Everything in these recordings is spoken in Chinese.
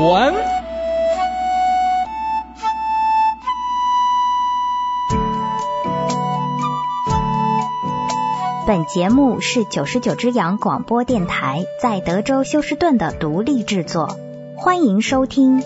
闻。 本节目是99只羊广播电台在德州休斯顿的独立制作，欢迎收听。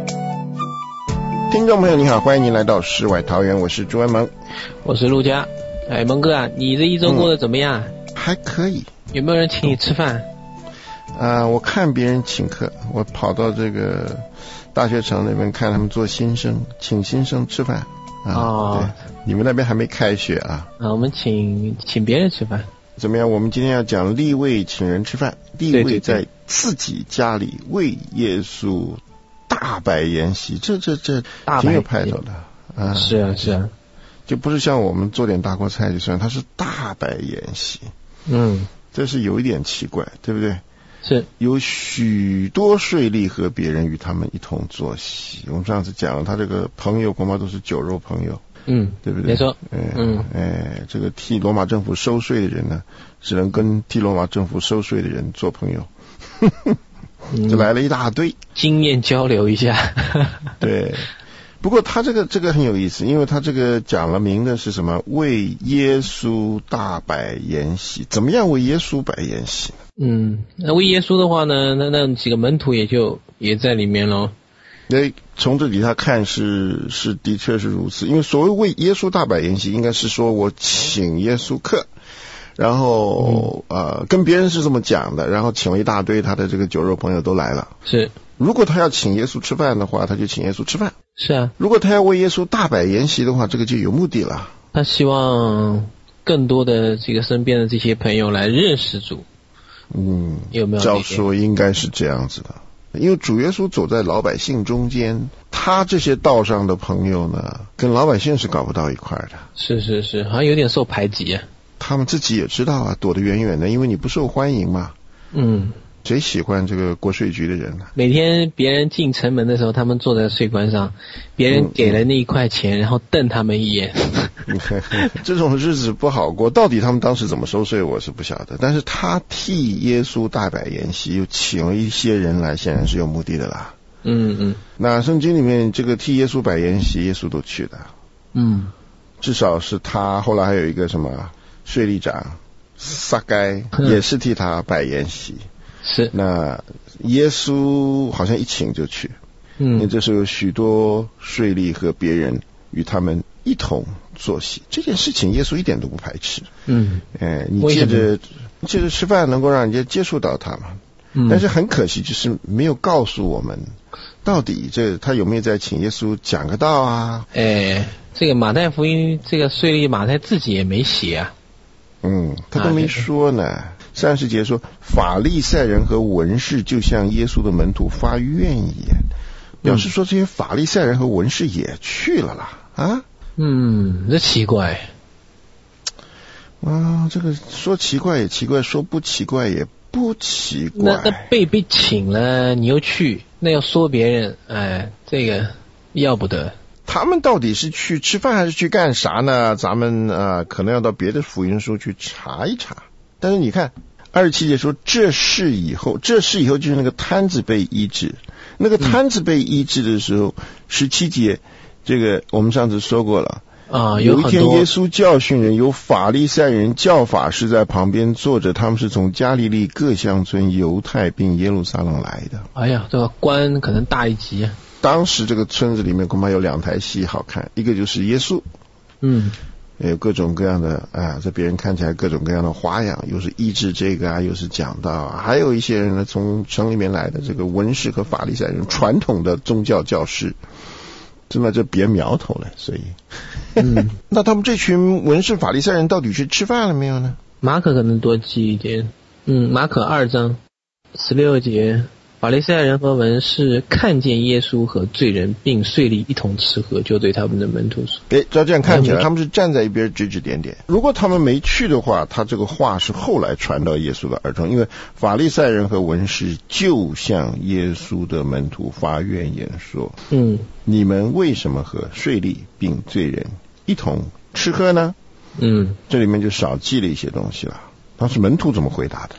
听众朋友你好，欢迎您来到世外桃源，我是朱文萌， 我是陆佳。哎，蒙哥啊，你这一周过得怎么样？ 还可以。 有没有人请你吃饭？ 我看别人请客，我跑到这个大学城那边看他们做新生，请新生吃饭。对，你们那边还没开学啊？ 我们请别人吃饭。 怎么样？我们今天要讲利未请人吃饭，利未在自己家里为耶稣大摆筵席，这挺有派头的啊！ 是啊， 就不是像我们做点大锅菜就算，他是大摆筵席。这是有一点奇怪，对不对？ 是有许多税吏和别人与他们一同坐席。我们上次讲了，他这个朋友恐怕都是酒肉朋友，对不对？ 没错。 这个替罗马政府收税的人呢，只能跟替罗马政府收税的人做朋友。就来了一大堆， 经验交流一下。 对。不过他这个很有意思，因为他这个讲了明的是什么？为耶稣大摆筵席。怎么样为耶稣摆筵席呢？ 那为耶稣的话呢，那几个门徒也在里面咯。 从这里他看是的确是如此，因为所谓为耶稣大摆筵席，应该是说我请耶稣客，然后跟别人是这么讲的，然后请了一大堆他的这个酒肉朋友都来了。 是。 如果他要请耶稣吃饭的话，他就请耶稣吃饭。 是啊。如果他要为耶稣大摆筵席的话，这个就有目的了。 他希望更多的这个身边的这些朋友来认识主。有没有？ 照说应该是这样子的，因为主耶稣走在老百姓中间，他这些道上的朋友呢，跟老百姓是搞不到一块的。 是，好像有点受排挤啊。 他们自己也知道啊，躲得远远的，因为你不受欢迎嘛。谁喜欢这个国税局的人呢？ 每天别人进城门的时候，他们坐在税关上，别人给了那1块钱，然后瞪他们一眼。 这种日子不好过。到底他们当时怎么收税我是不晓得，但是他替耶稣大摆筵席，又请了一些人来，显然是有目的的啦。那圣经里面这个替耶稣摆筵席，耶稣都去的。至少是他，后来还有一个什么税吏长撒该也是替他摆筵席。 是。 那耶稣好像一请就去。因为这时候有许多税吏和别人与他们一同坐席，这件事情耶稣一点都不排斥。你借着吃饭能够让人家接触到他嘛。但是很可惜，就是没有告诉我们到底他有没有在请耶稣讲个道啊。 这个马太福音这个税吏马太自己也没写啊。 他都没说呢。30节说，法利赛人和文士就向耶稣的门徒发怨言，表示说这些法利赛人和文士也去了啦。 这奇怪。 这个说奇怪也奇怪，说不奇怪也不奇怪。 那被请了你又去，那要说别人，这个要不得。 他们到底是去吃饭还是去干啥呢？咱们可能要到别的福音书去查一查。但是你看27节说，这事以后就是那个瘫子被医治。那个瘫子被医治的时候，17节这个我们上次说过了。有一天耶稣教训人，有法利赛人教法师在旁边坐着，他们是从加利利各乡村、犹太并耶路撒冷来的。 哎呀，这个官可能大一级啊。当时这个村子里面恐怕有2台戏好看，一个就是耶稣，有各种各样的在别人看起来各种各样的花样，又是医治这个又是讲道还有一些人呢从城里面来的这个文士和法利赛人，传统的宗教教师，真的就别苗头了。所以那他们这群文士法利赛人到底是吃饭了没有呢？ 马可可能多记一点。马可2章16节，法利赛人和文士看见耶稣和罪人并税吏一同吃喝，就对他们的门徒说。 照这样看起来他们是站在一边指指点点。如果他们没去的话，他这个话是后来传到耶稣的耳中，因为法利赛人和文士就向耶稣的门徒发怨言说，你们为什么和税吏并罪人一同吃喝呢？这里面就少记了一些东西了。当时门徒怎么回答的嘞？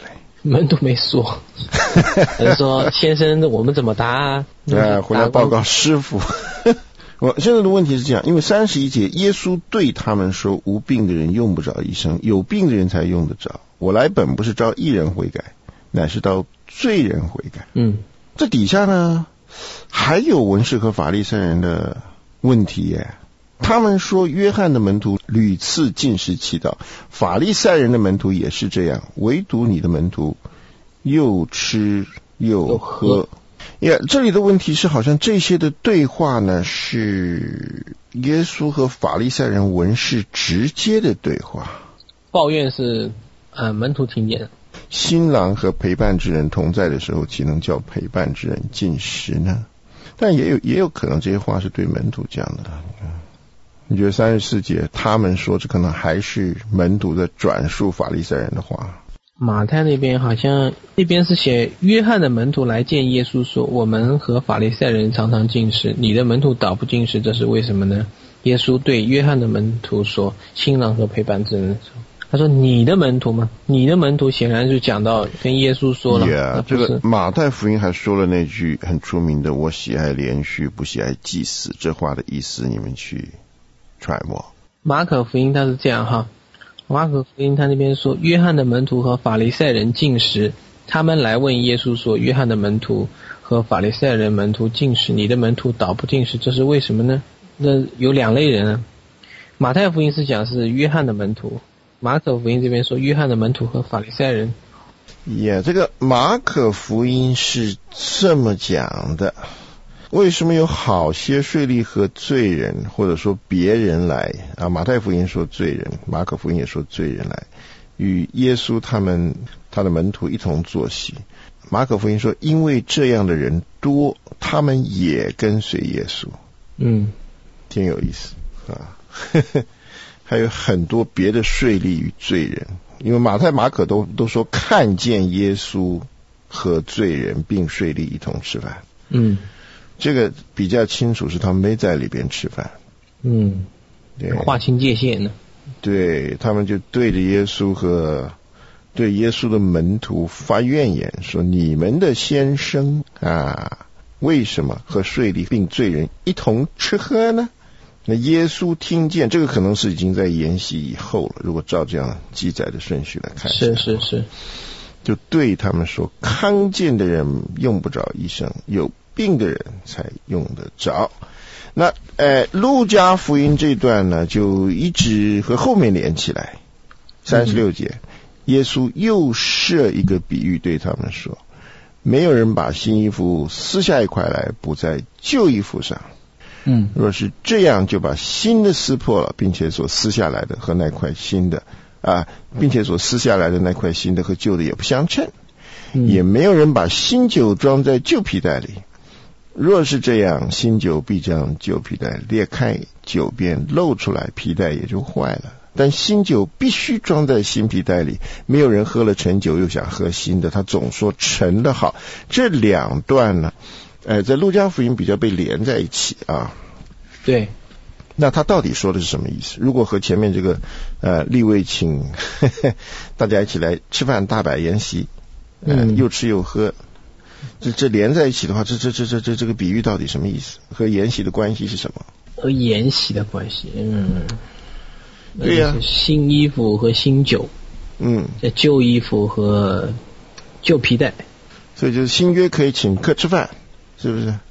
门徒没说，人说先生我们怎么答啊？ 回来报告师傅。我现在的问题是这样，因为31节耶稣对他们说，无病的人用不着医生，有病的人才用得着。我来本不是召义人悔改，乃是召罪人悔改。这底下呢还有文士和法利赛人的问题耶。他们说约翰的门徒屡次禁食祈祷，法利赛人的门徒也是这样，唯独你的门徒又吃又喝。这里的问题是好像这些的对话呢是耶稣和法利赛人文士直接的对话， 抱怨是门徒听见的。 新郎和陪伴之人同在的时候，岂能叫陪伴之人禁食呢？但也有可能这些话是对门徒讲的。你觉得34节他们说这可能还是门徒的转述法利赛人的话？ 马太那边好像那边是写约翰的门徒来见耶稣说，我们和法利赛人常常禁食，你的门徒倒不禁食，这是为什么呢？耶稣对约翰的门徒说，新郎和陪伴之人说，他说你的门徒吗？你的门徒显然就讲到跟耶稣说了。 这个马太福音还说了那句很出名的，我喜爱连续不喜爱祭祀，这话的意思你们去揣摩。 马可福音他是这样哈，马可福音他那边说，约翰的门徒和法利赛人禁食，他们来问耶稣说，约翰的门徒和法利赛人门徒禁食，你的门徒倒不禁食，这是为什么呢？那有两类人啊。马太福音是讲是约翰的门徒，马可福音这边说约翰的门徒和法利赛人。 这个马可福音是这么讲的，为什么有好些税吏和罪人或者说别人来马太福音说罪人，马可福音也说罪人来与耶稣他的门徒一同坐席。马可福音说因为这样的人多，他们也跟随耶稣。挺有意思还有很多别的税吏与罪人，因为马太马可都说看见耶稣和罪人并税吏一同吃饭。这个比较清楚是他们没在里边吃饭。 对，划清界限呢。 对，他们就对着耶稣和对耶稣的门徒发怨言，说你们的先生为什么和税吏并罪人一同吃喝呢？那耶稣听见，这个可能是已经在筵席以后了，如果照这样记载的顺序来看。 是， 就对他们说，康健的人用不着医生，有病的人才用得着。那路加福音这段呢，就一直和后面连起来。36节，耶稣又设一个比喻对他们说，没有人把新衣服撕下一块来补在旧衣服上。若是这样，就把新的撕破了，并且所撕下来的和那块新的并且所撕下来的那块新的和旧的也不相称。也没有人把新酒装在旧皮袋里，若是这样，新酒必将旧皮袋裂开，酒便漏出来，皮袋也就坏了。但新酒必须装在新皮袋里，没有人喝了陈酒又想喝新的，他总说陈的好。这两段呢在路加福音比较被连在一起对， 那他到底说的是什么意思？如果和前面这个利未请大家一起来吃饭，大摆筵席，又吃又喝，这连在一起的话，这个比喻到底什么意思？和筵席的关系是什么？ 和筵席的关系， 对呀， 新衣服和新酒，旧衣服和旧皮带， 所以就是新约可以请客吃饭，是不是？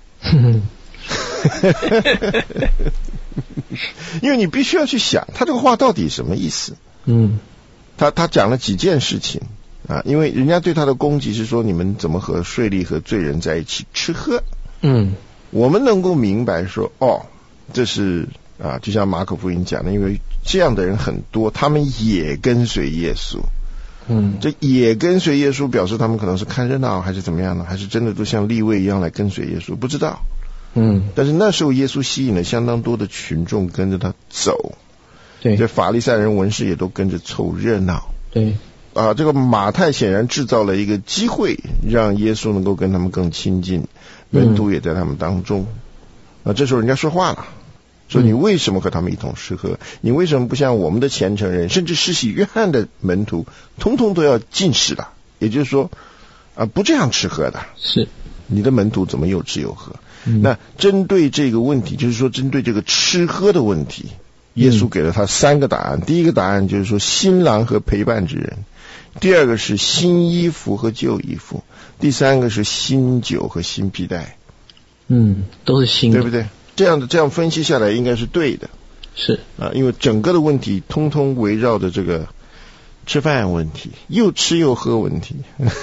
因为你必须要去想他这个话到底什么意思。他讲了几件事情因为人家对他的攻击是说你们怎么和税吏和罪人在一起吃喝。我们能够明白说这是就像马可福音讲的，因为这样的人很多，他们也跟随耶稣。这也跟随耶稣表示他们可能是看热闹还是怎么样呢？还是真的都像利未一样来跟随耶稣，不知道。但是那时候耶稣吸引了相当多的群众跟着他走。 对， 这法利赛人文士也都跟着凑热闹。 对这个马太显然制造了一个机会，让耶稣能够跟他们更亲近，门徒也在他们当中。这时候人家说话了，说你为什么和他们一同吃喝？你为什么不像我们的虔诚人，甚至施洗约翰的门徒，通通都要禁食了， 也就是说不这样吃喝的， 是你的门徒怎么有吃有喝？那针对这个问题，就是说针对这个吃喝的问题，耶稣给了他3个答案。第一个答案就是说新郎和陪伴之人，第二个是新衣服和旧衣服，第三个是新酒和新皮带。 都是新的， 对不对？这样分析下来应该是对的。 是因为整个的问题通通围绕着这个吃饭问题，又吃又喝问题。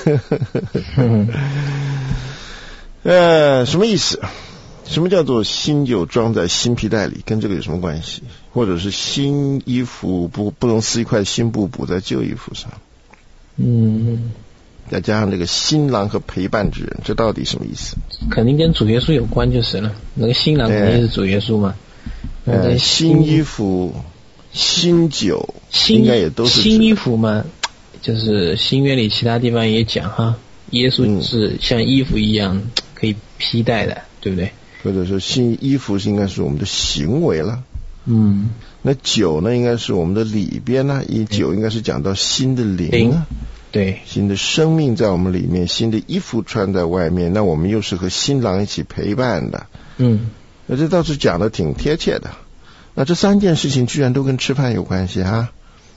什么意思？什么叫做新酒装在新皮带里？跟这个有什么关系？或者是新衣服不能撕一块新布补在旧衣服上？再加上这个新郎和陪伴之人，这到底什么意思？ 肯定跟主耶稣有关就是了。那个新郎肯定是主耶稣嘛。 新衣服、新酒，应该也都是新衣服嘛，就是新约里其他地方也讲哈，耶稣是像衣服一样可以披戴的，对不对？ 或者说新衣服应该是我们的行为了。那酒呢，应该是我们的里边呢，酒应该是讲到新的灵啊。 对， 新的生命在我们里面，新的衣服穿在外面，那我们又是和新郎一起陪伴的。那这倒是讲的挺贴切的。那这3件事情居然都跟吃饭有关系啊！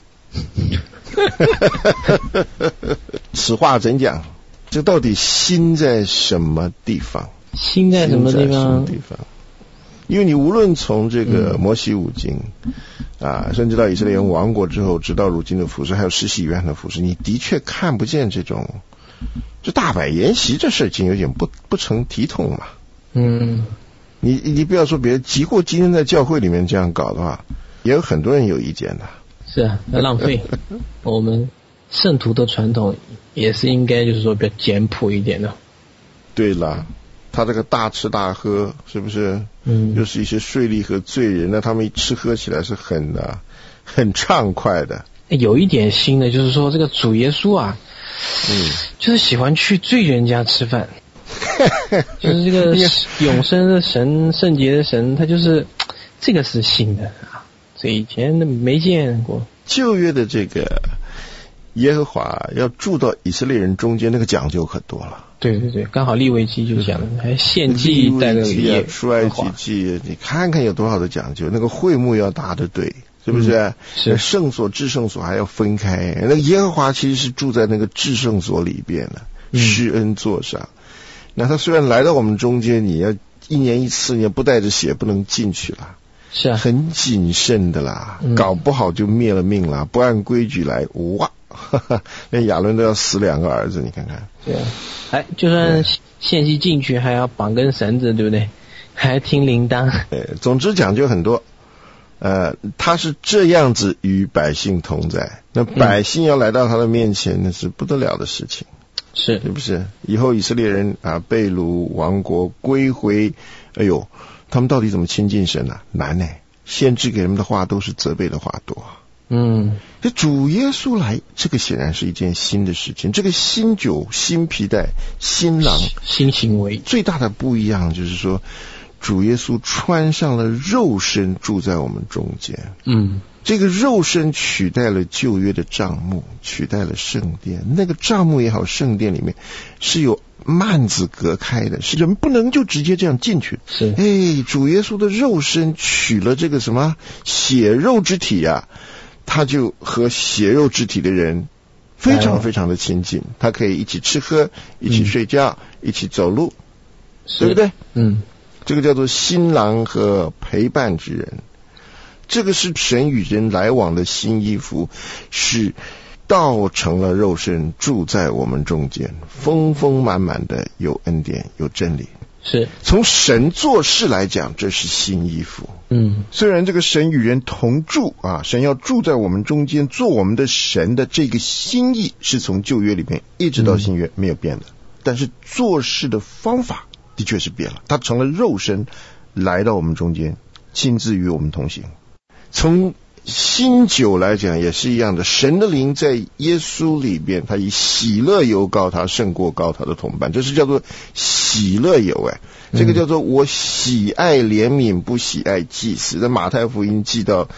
此话怎讲？这到底新在什么地方？ 新在什么地方？ 因为你无论从这个摩西五经甚至到以色列人亡国之后，直到如今的服事，还有世袭约翰的服事，你的确看不见这大摆筵席这事情有点不成体统嘛。你不要说别人，即或今天在教会里面这样搞的话，也有很多人有意见的。 是啊，要浪费。我们圣徒的传统也是应该就是说比较简朴一点的。 对了，他这个大吃大喝，是不是？又是一些税吏和罪人，那他们吃喝起来是很畅快的。 有一点新的就是说，这个主耶稣就是喜欢去罪人家吃饭。就是这个永生的神、圣洁的神，他就是这个是新的这以前没见过。 旧约的这个耶和华要住到以色列人中间，那个讲究可多了。 对对对，刚好利未记就讲了，还献祭带个出埃及记，你看看有多少的讲究。那个会幕要搭的对，是不是？ 是圣所至圣所还要分开。那个耶和华其实是住在那个至圣所里边的，施恩座上。那他虽然来到我们中间，你要1年1次，你也不带着血不能进去了。 是啊， 很谨慎的啦，搞不好就灭了命了，不按规矩来，哇，连亚伦都要死2个儿子，你看看。 对啊，就算献祭进去，还要绑根绳子，对不对？还要听铃铛。 总之讲究很多。他是这样子与百姓同在，那百姓要来到他的面前，那是不得了的事情。 是， 是不是？以后以色列人被掳亡国归回，他们到底怎么亲近神啊？难呢。先知给他们的话都是责备的话多。这主耶稣来，这个显然是一件新的事情。这个新酒、新皮带、新郎、 新行为， 最大的不一样就是说，主耶稣穿上了肉身，住在我们中间。这个肉身取代了旧约的帐幕，取代了圣殿。那个帐幕也好，圣殿里面是有幔子隔开的，是人不能就直接这样进去。 是， 主耶稣的肉身取了这个什么血肉之体他就和血肉之体的人非常非常的亲近，他可以一起吃喝，一起睡觉，一起走路，对不对？这个叫做新郎和陪伴之人。这个是神与人来往的新衣服，是道成了肉身，住在我们中间，丰丰满满的有恩典有真理。 是从神做事来讲，这是新衣服。虽然这个神与人同住神要住在我们中间，做我们的神的这个心意是从旧约里面一直到新约没有变的，但是做事的方法的确是变了，他成了肉身来到我们中间，亲自与我们同行。从新酒来讲也是一样的，神的灵在耶稣里边，他以喜乐油膏他胜过膏他的同伴，这是叫做喜乐油。这个叫做我喜爱怜悯，不喜爱祭祀。在马太福音记到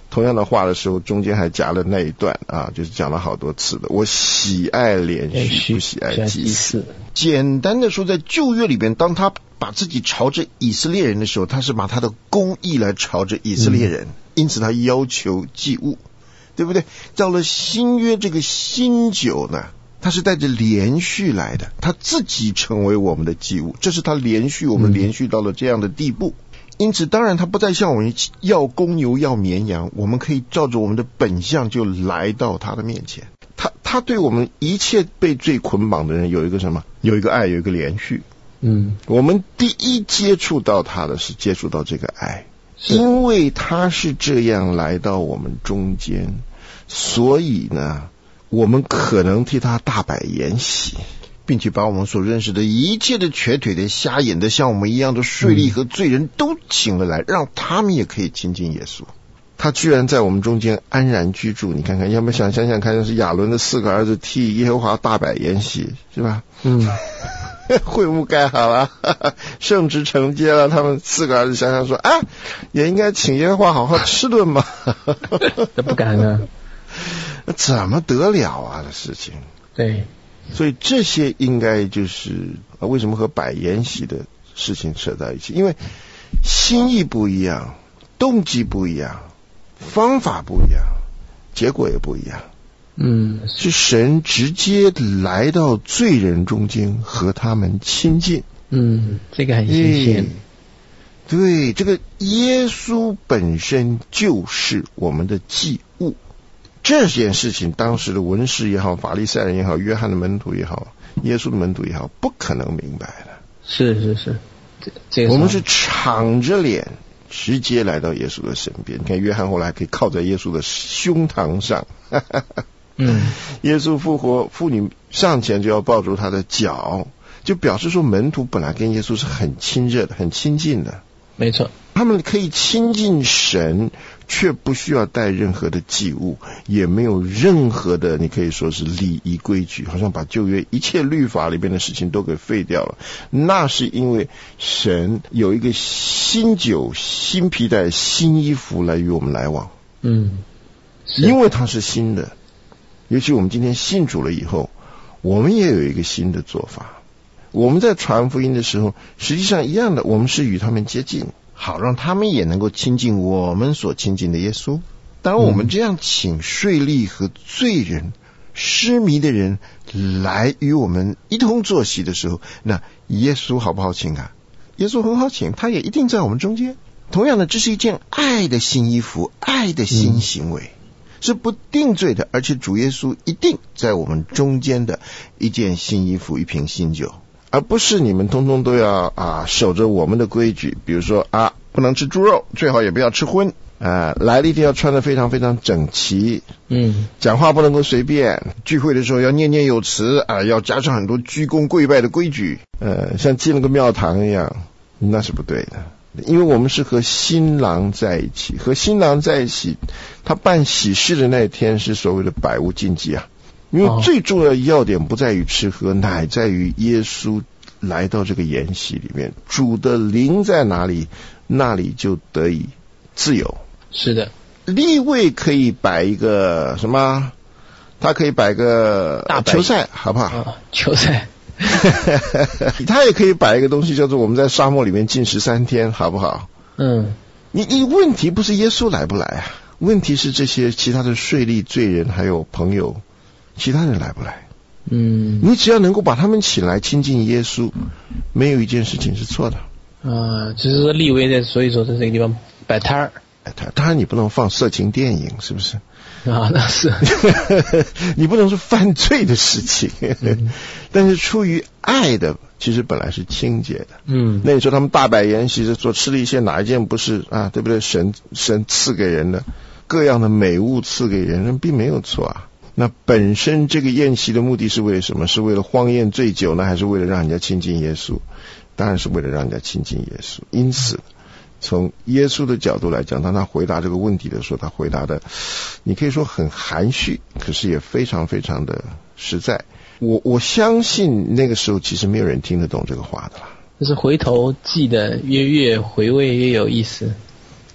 同样的话的时候，中间还夹了那一段啊，就是讲了好多次的。我喜爱连续，不喜爱祭祀。简单的说，在旧约里边，当他把自己朝着以色列人的时候，他是把他的公义来朝着以色列人，因此他要求祭物，对不对？到了新约这个新酒呢，他是带着连续来的，他自己成为我们的祭物，这是他连续，我们连续到了这样的地步。因此当然他不再像我们要公牛要绵羊，我们可以照着我们的本相就来到他的面前。他对我们一切被罪捆绑的人有一个什么？有一个爱，有一个连续。我们第一接触到他的是接触到这个爱，因为他是这样来到我们中间，所以呢我们可能替他大摆筵席，并且把我们所认识的一切的瘸腿的瞎眼的像我们一样的税吏和罪人都请了来，让他们也可以亲近耶稣。他居然在我们中间安然居住，你看看，要不想想看，是亚伦的4个儿子替耶和华大摆筵席，是吧？会幕盖好了，圣职承接了，他们4个儿子想想说啊，也应该请耶和华好好吃顿嘛。 不敢啊， 怎么得了啊这事情？ 对， 所以这些应该就是为什么和摆筵席的事情扯在一起，因为心意不一样，动机不一样，方法不一样，结果也不一样。是神直接来到罪人中间和他们亲近。 这个很新鲜。 对，这个耶稣本身就是我们的祭物。这件事情当时的文士也好，法利赛人也好，约翰的门徒也好，耶稣的门徒也好，不可能明白的。 是，这个我们是敞着脸直接来到耶稣的身边。你看约翰后来还可以靠在耶稣的胸膛上。耶稣复活，妇女上前就要抱住他的脚，就表示说门徒本来跟耶稣是很亲热的，很亲近的。 没错， 他们可以亲近神，却不需要带任何的祭物，也没有任何的你可以说是礼仪规矩，好像把旧约一切律法里边的事情都给废掉了。那是因为神有一个新酒、新皮带、新衣服来与我们来往。因为它是新的，尤其我们今天信主了以后，我们也有一个新的做法。我们在传福音的时候，实际上一样的，我们是与他们接近，好让他们也能够亲近我们所亲近的耶稣。当我们这样请税吏和罪人、失迷的人来与我们一同坐席的时候，那耶稣好不好请啊？耶稣很好请，他也一定在我们中间。同样的，这是一件爱的新衣服，爱的新行为。是不定罪的，而且主耶稣一定在我们中间的一件新衣服，一瓶新酒，而不是你们通通都要守着我们的规矩。比如说不能吃猪肉，最好也不要吃荤，来了一定要穿得非常非常整齐，讲话不能够随便，聚会的时候要念念有词，要加上很多鞠躬跪拜的规矩，像进了个庙堂一样，那是不对的。因为我们是和新郎在一起，和新郎在一起，他办喜事的那一天是所谓的百无禁忌啊。因为最重要的要点不在于吃喝，乃在于耶稣来到这个筵席里面，主的灵在哪里，那里就得以自由。是的，利未可以摆一个什么？他可以摆个球赛，好不好？ 球赛。 他也可以摆一个东西叫做我们在沙漠里面禁13天，好不好？你问题不是耶稣来不来啊？问题是这些其他的税吏、罪人还有朋友，其他人来不来？你只要能够把他们请来亲近耶稣，没有一件事情是错的。 就是说利未在，所以说在这个地方摆摊儿。 当然你不能放色情电影，是不是？ 那是你不能是犯罪的事情，但是出于爱的，其实本来是清洁的。那你说他们大摆筵席所吃的一些哪一件不是对不对？神赐给人的各样的美物赐给人，并没有错啊。那本身这个宴席的目的是为了什么？是为了荒宴醉酒呢，还是为了让人家亲近耶稣？当然是为了让人家亲近耶稣。因此从耶稣的角度来讲，当他回答这个问题的时候，他回答的你可以说很含蓄，可是也非常非常的实在。我相信那个时候其实没有人听得懂这个话的啦。 就是回头记得越回味越有意思。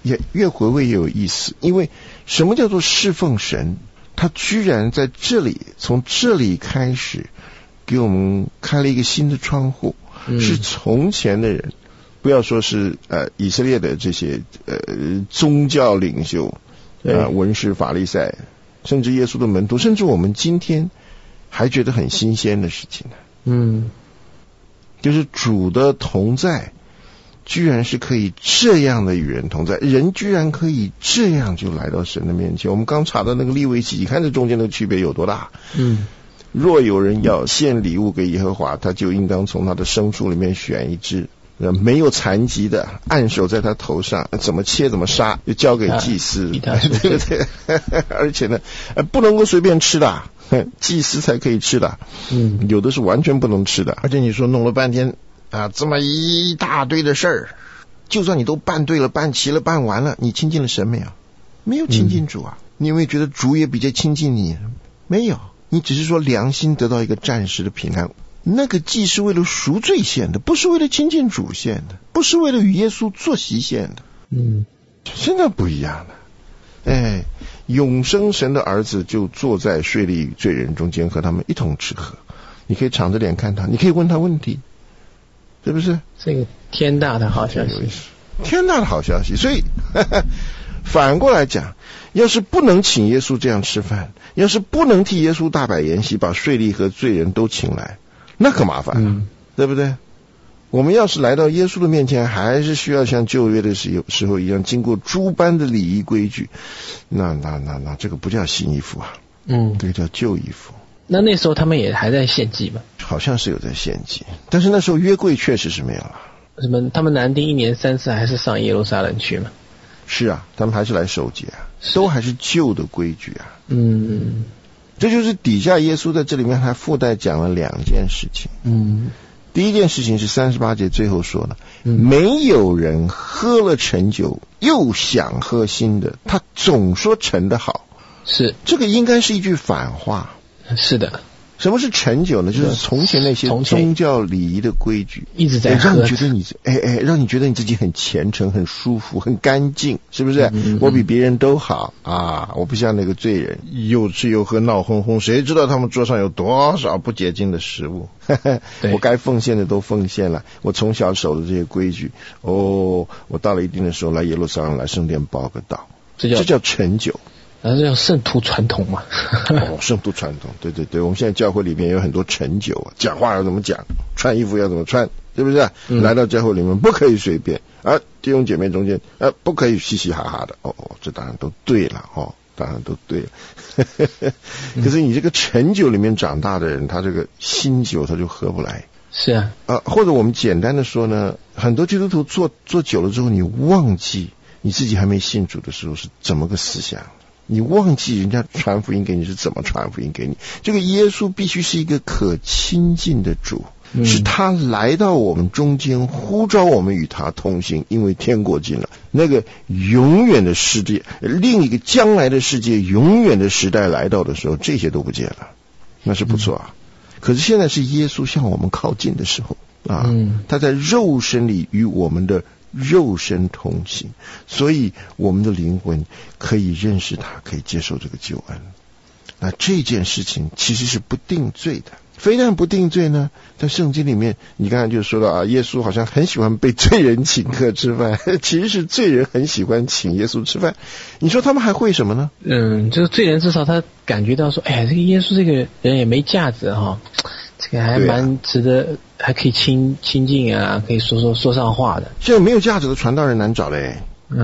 也越回味越有意思，因为什么叫做侍奉神？他居然在这里，从这里开始给我们开了一个新的窗户，是从前的人，不要说是以色列的这些宗教领袖文士法利赛，甚至耶稣的门徒，甚至我们今天还觉得很新鲜的事情呢。就是主的同在居然是可以这样的与人同在，人居然可以这样就来到神的面前。我们刚查到那个利未记，你看这中间的区别有多大。若有人要献礼物给耶和华，他就应当从他的牲畜里面选一只没有残疾的，按手在他头上，怎么切怎么杀，就交给祭司，对不对？而且呢不能够随便吃的，祭司才可以吃的，有的是完全不能吃的。而且你说弄了半天这么一大堆的事儿，就算你都办对了，办齐了，办完了，你亲近了神没有？没有亲近主啊。你有没有觉得主也比较亲近你？没有，你只是说良心得到一个暂时的平安。那个祭是为了赎罪献的，不是为了亲近主献的，不是为了与耶稣坐席献的。现在不一样了。永生神的儿子就坐在税吏与罪人中间，和他们一同吃喝。你可以敞着脸看他，你可以问他问题，是不是？ 这个天大的好消息， 天大的好消息。所以反过来讲，要是不能请耶稣这样吃饭，要是不能替耶稣大摆筵席，把税吏和罪人都请来，那可麻烦了，对不对？我们要是来到耶稣的面前，还是需要像旧约的时候一样，经过诸般的礼仪规矩，那这个不叫新衣服啊，这个叫旧衣服。 那时候他们也还在献祭吧？ 好像是有在献祭，但是那时候约柜确实是没有了。 什么？他们南丁1年3次还是上耶路撒冷去嘛？ 是啊，他们还是来守节啊，都还是旧的规矩啊。这就是底下耶稣在这里面还附带讲了2件事情。第一件事情是38节最后说了，没有人喝了陈酒又想喝新的，他总说陈的好。 是， 这个应该是一句反话。 是的。 什么是陈酒呢？就是从前那些宗教礼仪的规矩， 一直在喝， 让你觉得让你觉得你自己很虔诚、很舒服、很干净，是不是？我比别人都好啊！我不像那个罪人，又吃又喝闹哄哄，谁知道他们桌上有多少不洁净的食物？我该奉献的都奉献了，我从小守的这些规矩，我到了一定的时候来耶路撒冷来圣殿报个道，这叫陈酒。 这叫圣徒传统嘛。 圣徒传统，对，我们现在教会里面有很多陈酒啊，讲话要怎么讲，穿衣服要怎么穿，对不对？来到教会里面不可以随便弟兄姐妹中间不可以嘻嘻哈哈的。这当然都对了当然都对了。可是你这个陈酒里面长大的人，他这个新酒他就喝不来。 是啊。 或者我们简单的说呢，很多基督徒做久了之后，你忘记你自己还没信主的时候是怎么个思想，你忘记人家传福音给你是怎么传福音给你。这个耶稣必须是一个可亲近的主，是他来到我们中间，呼召我们与他同行，因为天国近了。那个永远的世界，另一个将来的世界，永远的时代来到的时候，这些都不见了，那是不错啊。可是现在是耶稣向我们靠近的时候他在肉身里与我们的肉身同行，所以我们的灵魂可以认识他，可以接受这个救恩。那这件事情其实是不定罪的。非但不定罪呢，在圣经里面你刚才就说到耶稣好像很喜欢被罪人请客吃饭，其实是罪人很喜欢请耶稣吃饭。你说他们还会什么呢？ 就是罪人至少他感觉到说，这个耶稣这个人也没架子这个还蛮值得，还可以亲近啊，可以说上话的。 现在没有价值的传道人难找嘞。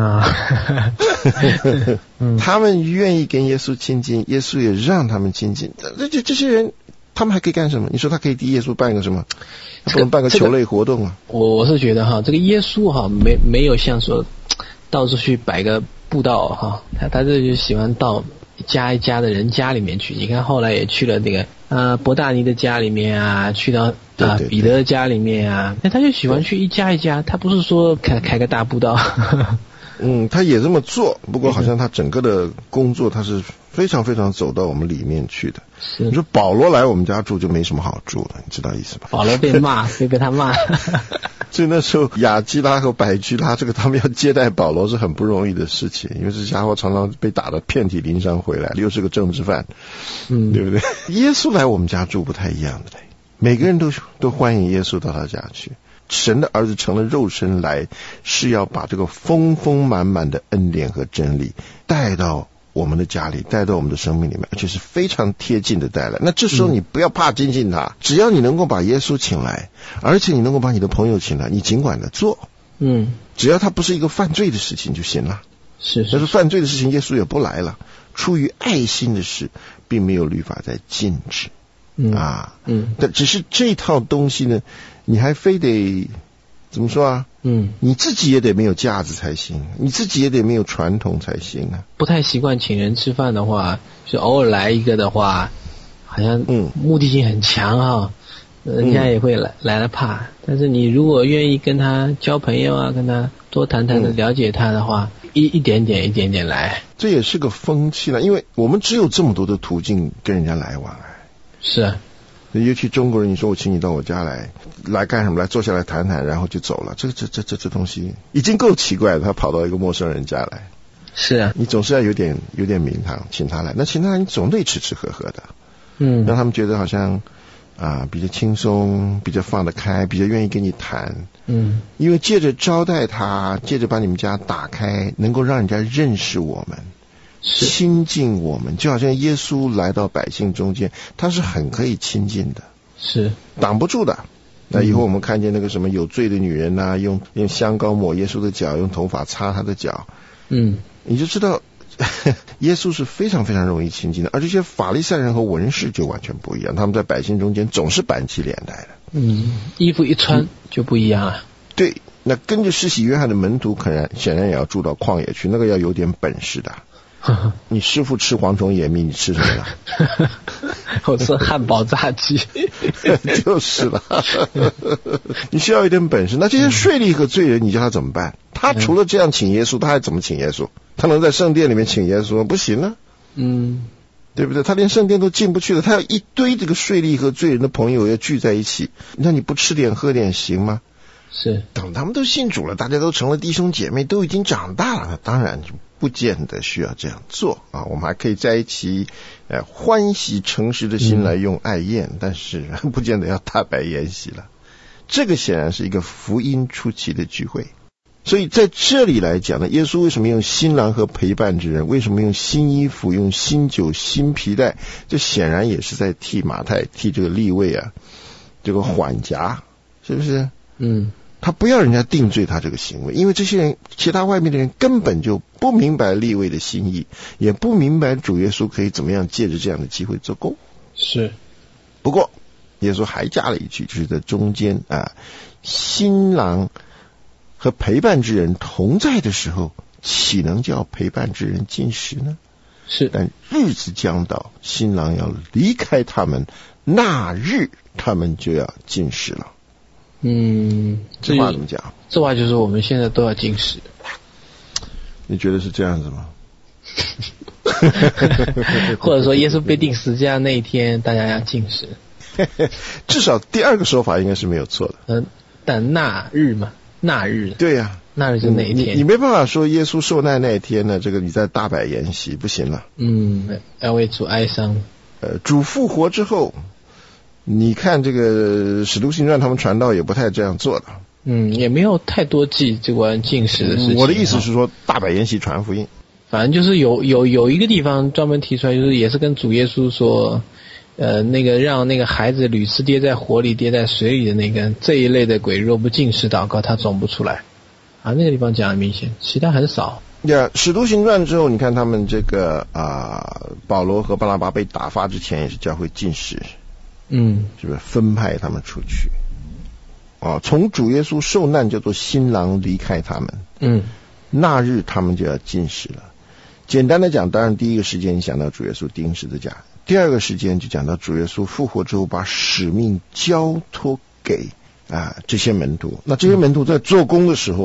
他们愿意跟耶稣亲近，耶稣也让他们亲近。这些人他们还可以干什么？你说他可以替耶稣办个什么？他不能办个球类活动啊？ 我是觉得这个耶稣没有像说到处去摆个布道他这就喜欢到一家一家的人家里面去。你看后来也去了那个伯大尼的家里面啊，去到彼得的家里面啊，那他就喜欢去一家一家，他不是说开个大布道。 他也这么做，不过好像他整个的工作他是非常非常走到我们里面去的。你说保罗来我们家住就没什么好住的，你知道意思吧？ 保罗被骂，被他骂。 所以那时候雅基拉和百基拉这个他们要接待保罗是很不容易的事情，因为这家伙常常被打得遍体鳞伤回来，又是个政治犯，对不对？耶稣来我们家住不太一样的，每个人都欢迎耶稣到他家去。神的儿子成了肉身来，是要把这个丰丰满满的恩典和真理带到我们的家里，带到我们的生命里面，而且是非常贴近的带来。那这时候你不要怕亲近他，只要你能够把耶稣请来，而且你能够把你的朋友请来，你尽管的做，只要他不是一个犯罪的事情就行了。但是犯罪的事情耶稣也不来了，出于爱心的事并没有律法在禁止。但只是这套东西呢，你还非得怎么说啊？你自己也得没有架子才行，你自己也得没有传统才行啊。 不太习惯请人吃饭的话，就偶尔来一个的话，好像目的性很强哈，人家也会来了怕。但是你如果愿意跟他交朋友啊，跟他多谈谈的了解他的话，一点点来， 这也是个风气了，因为我们只有这么多的途径跟人家来往。 是啊， 尤其中国人，你说我请你到我家来干什么？来坐下来谈谈，然后就走了。这东西已经够奇怪了，他跑到一个陌生人家来。 是啊， 你总是要有点名堂，请他来。那请他来，你总得吃喝喝的，让他们觉得好像比较轻松，比较放得开，比较愿意跟你谈。因为借着招待他，借着把你们家打开，能够让人家认识我们。亲近我们，就好像耶稣来到百姓中间，他是很可以亲近的，是挡不住的。那以后我们看见那个什么有罪的女人啊，用香膏抹耶稣的脚，用头发擦他的脚，你就知道耶稣是非常非常容易亲近的。而这些法利赛人和文士就完全不一样，他们在百姓中间总是板起脸来的， 衣服一穿就不一样了。 对，那跟着施洗约翰的门徒显然也要住到旷野去，那个要有点本事的。你师父吃蝗虫野蜜，你吃什么了？ 我吃汉堡炸鸡。 就是了。你需要一点本事。那这些税吏和罪人，你叫他怎么办？他除了这样请耶稣，他还怎么请耶稣？他能在圣殿里面请耶稣吗？不行啊。对不对？他连圣殿都进不去了，他要一堆这个税吏和罪人的朋友要聚在一起，那你不吃点喝点行吗？ 是。 等他们都信主了，大家都成了弟兄姐妹，都已经长大了，那当然就不见得需要这样做啊。我们还可以在一起欢喜诚实的心来用爱宴，但是不见得要大摆筵席了。这个显然是一个福音初期的聚会。所以在这里来讲呢，耶稣为什么用新郎和陪伴之人，为什么用新衣服，用新酒新皮带，这显然也是在替马太，替这个利未啊这个缓颊，是不是？他不要人家定罪他这个行为，因为这些人其他外面的人根本就不明白利未的心意，也不明白主耶稣可以怎么样借着这样的机会做工。 是。 不过耶稣还加了一句，就是在中间新郎和陪伴之人同在的时候，岂能叫陪伴之人进食呢？ 是。 但日子将到，新郎要离开他们，那日他们就要进食了。这话怎么讲？ 这话就是我们现在都要禁食。 你觉得是这样子吗？ 或者说耶稣被钉十字架那一天大家要禁食。 至少第二个说法应该是没有错的。 但那日嘛，那日。 对呀， 那日是哪一天？ 你没办法说耶稣受难那一天呢，这个你在大摆筵席不行了。 要为主哀伤。 主复活之后，你看这个使徒行传他们传道也不太这样做的。 也没有太多记这关禁食的事情。 我的意思是说，大摆筵席传福音。 反正就是有一个地方专门提出来，就是也是跟主耶稣说，那个让那个孩子屡次跌在火里、跌在水里的那个这一类的鬼，若不禁食祷告，他总不出来。那个地方讲很明显，其他很少。 使徒行传之后，你看他们这个保罗和巴拿巴被打发之前，也是教会禁食。是不是分派他们出去？从主耶稣受难叫做新郎离开他们。那日他们就要禁食了。简单的讲，当然第一个时间想到主耶稣钉十字架，第二个时间就讲到主耶稣复活之后把使命交托给这些门徒。那这些门徒在做工的时候，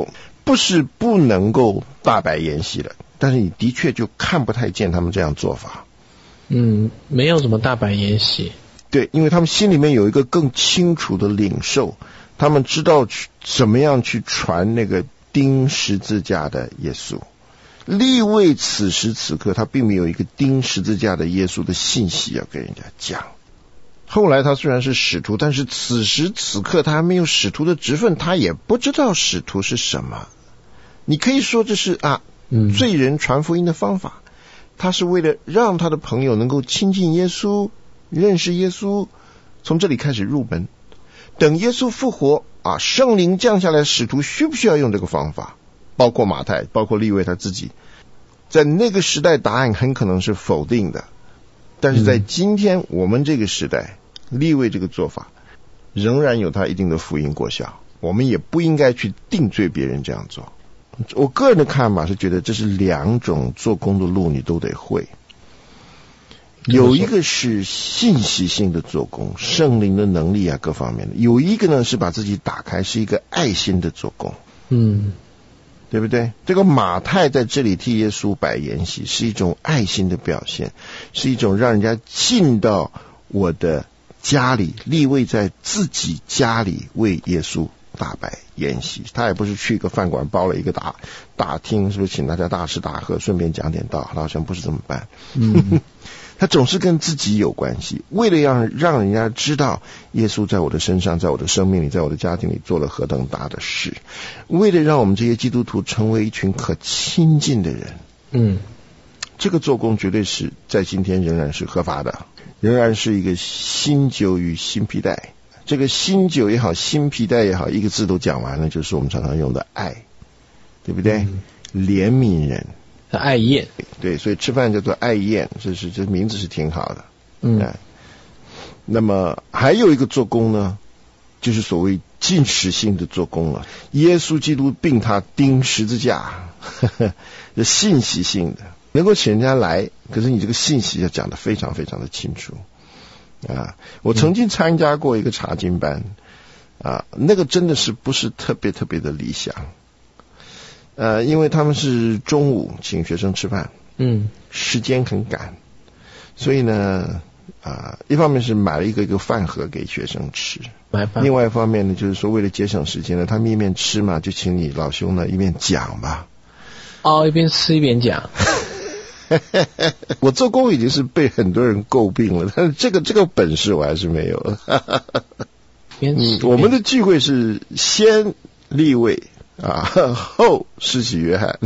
不是不能够大摆筵席的，但是你的确就看不太见他们这样做法。 没有什么大摆筵席。 对，因为他们心里面有一个更清楚的领受，他们知道怎么样去传那个钉十字架的耶稣。利未此时此刻他并没有一个钉十字架的耶稣的信息要跟人家讲。后来他虽然是使徒，但是此时此刻他还没有使徒的职分，他也不知道使徒是什么。你可以说这是罪人传福音的方法，他是为了让他的朋友能够亲近耶稣，认识耶稣，从这里开始入门。等耶稣复活圣灵降下来，使徒需不需要用这个方法？包括马太，包括利未他自己，在那个时代答案很可能是否定的，但是在今天我们这个时代，利未这个做法仍然有它一定的福音果效，我们也不应该去定罪别人这样做。我个人的看法是觉得这是两种做工的路你都得会。有一个是信息性的做工，圣灵的能力各方面的，有一个呢是把自己打开，是一个爱心的做工。对不对？这个马太在这里替耶稣摆筵席，是一种爱心的表现，是一种让人家进到我的家里，利未在自己家里为耶稣大摆筵席。他也不是去一个饭馆包了一个大厅，是不是请大家大吃大喝，顺便讲点道，好像不是这么办。他总是跟自己有关系，为了让人家知道耶稣在我的身上，在我的生命里，在我的家庭里做了何等大的事，为了让我们这些基督徒成为一群可亲近的人。这个做工绝对是在今天仍然是合法的，仍然是一个新酒与新皮带。这个新酒也好，新皮带也好，一个字都讲完了，就是我们常常用的爱，对不对？怜悯人， 爱宴。 对，所以吃饭叫做爱宴，这名字是挺好的。那么还有一个做工呢，就是所谓进食性的做工了。耶稣基督并他钉十字架，这信息性的，能够请人家来，可是你这个信息要讲得非常非常的清楚。我曾经参加过一个查经班，那个真的是不是特别特别的理想。因为他们是中午请学生吃饭，时间很赶，所以呢，一方面是买了一个饭盒给学生吃，另外一方面呢，就是说为了节省时间呢，他们一面吃嘛，就请你老兄呢一面讲吧。 一边吃一边讲。 我做工已经是被很多人诟病了，但是这个本事我还是没有。我们的聚会是先利未后施洗约翰，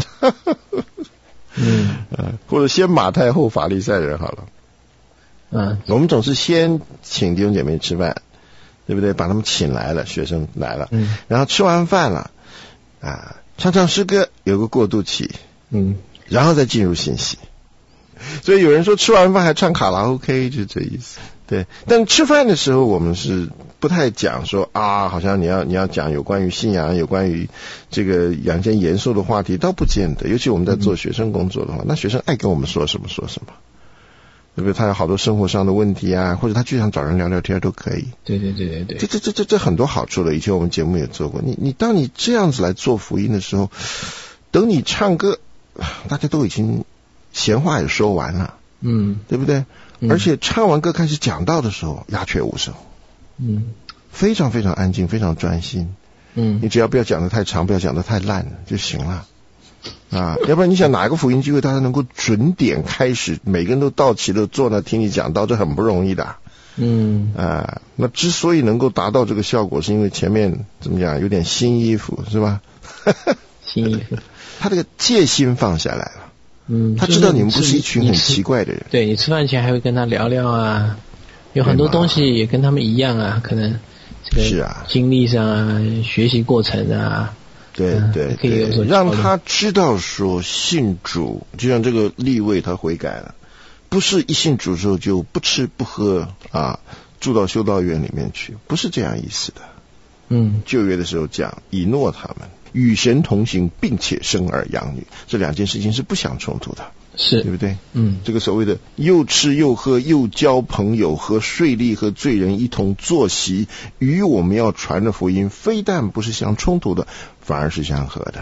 或者先马太后法利赛人好了。我们总是先请弟兄姐妹吃饭，对不对？把他们请来了，学生来了，然后吃完饭了，唱唱诗歌，有个过渡期，然后再进入信息。所以有人说吃完饭还唱卡拉 OK， 就这意思。对，但吃饭的时候我们是不太讲说好像你要讲有关于信仰，有关于这个两件严肃的话题，倒不见得。尤其我们在做学生工作的话，那学生爱跟我们说什么说什么，对不对？他有好多生活上的问题或者他就想找人聊聊天都可以。 对， 这很多好处的。以前我们节目也做过。你当你这样子来做福音的时候，等你唱歌，大家都已经闲话也说完了，对不对？而且唱完歌开始讲道的时候，鸦雀无声，非常非常安静，非常专心。你只要不要讲得太长，不要讲得太烂就行了。要不然你想哪个福音机会大家能够准点开始，每个人都到齐了坐那听你讲道，这很不容易的。那之所以能够达到这个效果，是因为前面怎么讲有点新衣服，是吧？ 新衣服， 他这个戒心放下来了。他知道你们不是一群很奇怪的人。 对，你吃饭前还会跟他聊聊有很多东西也跟他们一样可能这个经历上学习过程对， 可以有所让他知道说信主，就像这个利未他悔改了，不是一信主之后就不吃不喝住到修道院里面去，不是这样意思的。旧约的时候讲以诺他们与神同行，并且生儿养女，这两件事情是不相冲突的， 是对不对？这个所谓的又吃又喝又交朋友，和税吏和罪人一同坐席，与我们要传的福音非但不是相冲突的，反而是相合的。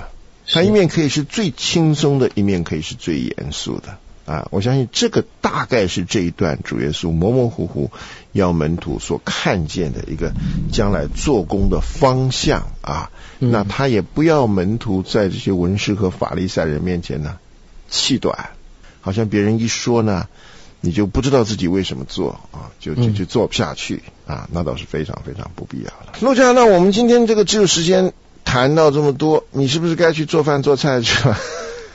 它一面可以是最轻松的，一面可以是最严肃的啊！我相信这个大概是这一段主耶稣模模糊糊要门徒所看见的一个将来做工的方向啊。那他也不要门徒在这些文士和法利赛人面前呢气短，好像别人一说呢，你就不知道自己为什么做啊，就做不下去啊，那倒是非常非常不必要的。陆家，那我们今天这个只有时间谈到这么多，你是不是该去做饭做菜去了？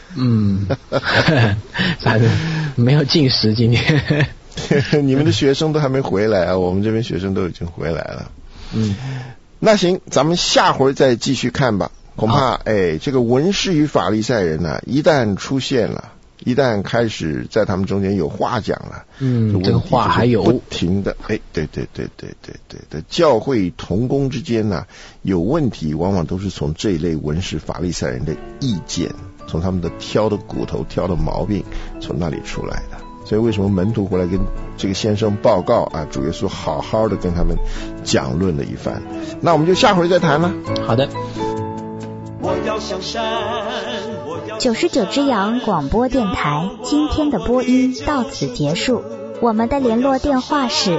反正没有进食今天。 你们的学生都还没回来啊，我们这边学生都已经回来了。那行，咱们下回再继续看吧。恐怕这个文士与法利赛人呢，一旦出现了，一旦开始在他们中间有话讲了， 这个话还有不停的，对的，教会同工之间呢有问题，往往都是从这一类文士法利赛人的意见，从他们的挑的骨头、挑的毛病，从那里出来的。所以为什么门徒回来跟这个先生报告啊，主耶稣好好的跟他们讲论了一番。那我们就下回再谈了。 好的。 99只羊广播电台今天的播音到此结束，我们的联络电话是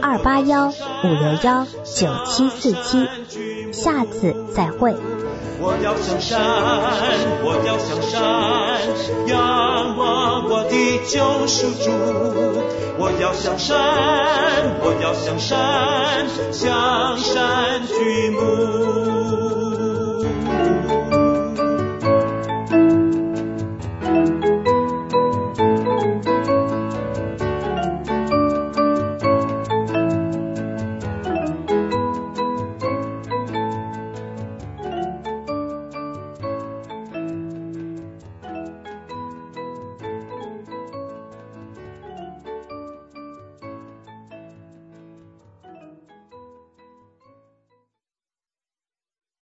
281-561-9747，下次再会。 我要向山，我要向山，仰望我的救赎主。我要向山，我要向山，向山举目。